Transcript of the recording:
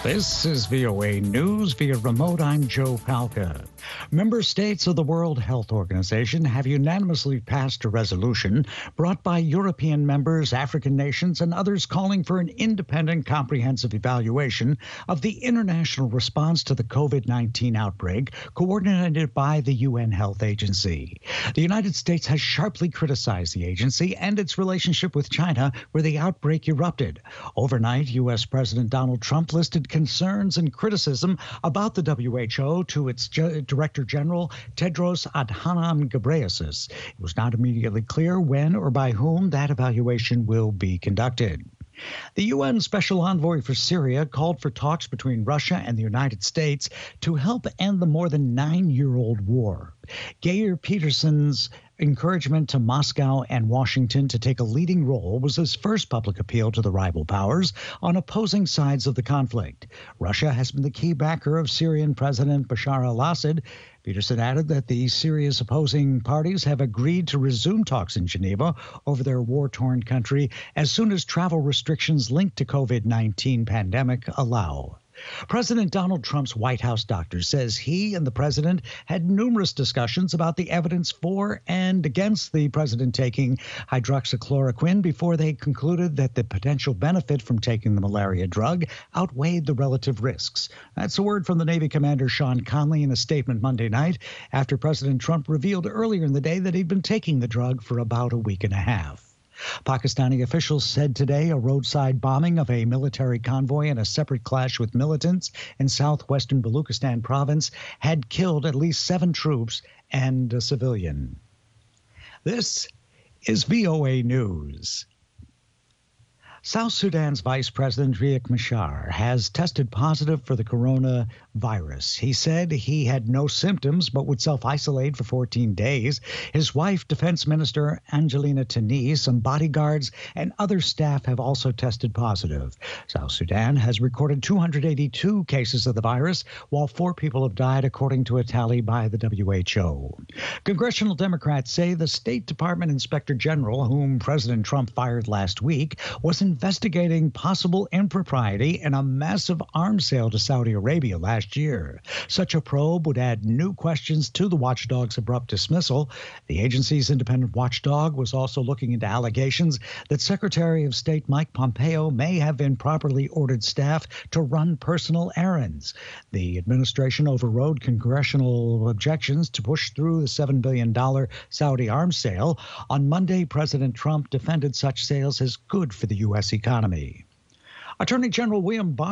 This is VOA News via remote. I'm Joe Palca. Member states of the World Health Organization have unanimously passed a resolution brought by European members, African nations, and others calling for an independent, comprehensive evaluation of the international response to the COVID-19 outbreak coordinated by the UN Health Agency. The United States has sharply criticized the agency and its relationship with China, where the outbreak erupted. Overnight, U.S. President Donald Trump listed concerns and criticism about the WHO to its Director General Tedros Adhanom Ghebreyesus. It was not immediately clear when or by whom that evaluation will be conducted. The UN Special Envoy for Syria called for talks between Russia and the United States to help end the more than 9-year-old war. Geir Peterson's encouragement to Moscow and Washington to take a leading role was his first public appeal to the rival powers on opposing sides of the conflict. Russia has been the key backer of Syrian President Bashar al-Assad. Peterson added that the Syria's opposing parties have agreed to resume talks in Geneva over their war-torn country as soon as travel restrictions linked to COVID-19 pandemic allow. President Donald Trump's White House doctor says he and the president had numerous discussions about the evidence for and against the president taking hydroxychloroquine before they concluded that the potential benefit from taking the malaria drug outweighed the relative risks. That's a word from the Navy commander Sean Conley in a statement Monday night after President Trump revealed earlier in the day that he'd been taking the drug for about a week and a half. Pakistani officials said today a roadside bombing of a military convoy in a separate clash with militants in southwestern Baluchistan province had killed at least 7 troops and a civilian. This is VOA News. South Sudan's Vice President Riek Machar has tested positive for the coronavirus. He said he had no symptoms but would self-isolate for 14 days. His wife, Defense Minister Angelina Tini, some bodyguards, and other staff have also tested positive. South Sudan has recorded 282 cases of the virus, while 4 people have died, according to a tally by the WHO. Congressional Democrats say the State Department Inspector General, whom President Trump fired last week, was investigating possible impropriety in a massive arms sale to Saudi Arabia last year. Such a probe would add new questions to the watchdog's abrupt dismissal. The agency's independent watchdog was also looking into allegations that Secretary of State Mike Pompeo may have improperly ordered staff to run personal errands. The administration overrode congressional objections to push through the $7 billion Saudi arms sale. On Monday, President Trump defended such sales as good for the U.S. economy. Attorney General William Barr